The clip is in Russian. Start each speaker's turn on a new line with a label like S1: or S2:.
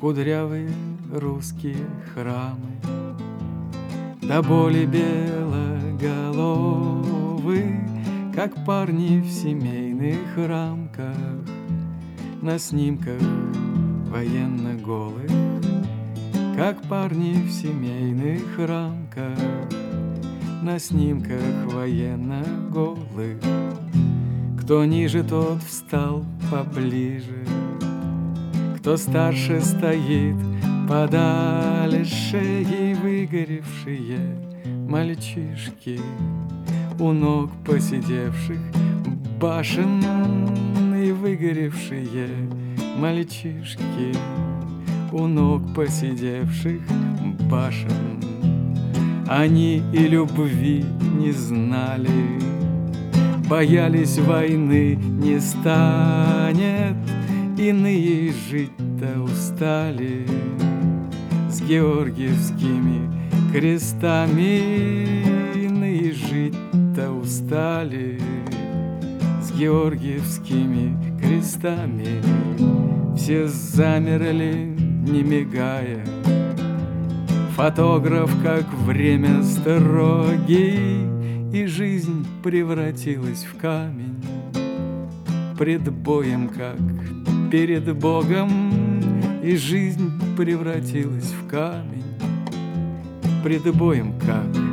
S1: кудрявые русские храмы, до боли белоголовы, как парни в семейных рамках, на снимках военно голых, как парни в семейных рамках, на снимках военно голых. Кто ниже, тот встал поближе, кто старше стоит подальше, и выгоревшие мальчишки у ног посидевших башен, и выгоревшие мальчишки у ног посидевших башен. Они и любви не знали, боялись войны не станет, иные жить-то устали с георгиевскими крестами, иные жить-то устали с георгиевскими крестами. Все замерли, не мигая, фотограф, как время строгий, и жизнь превратилась в камень. Пред боем, как перед Богом, и жизнь превратилась в камень. Пред боем, как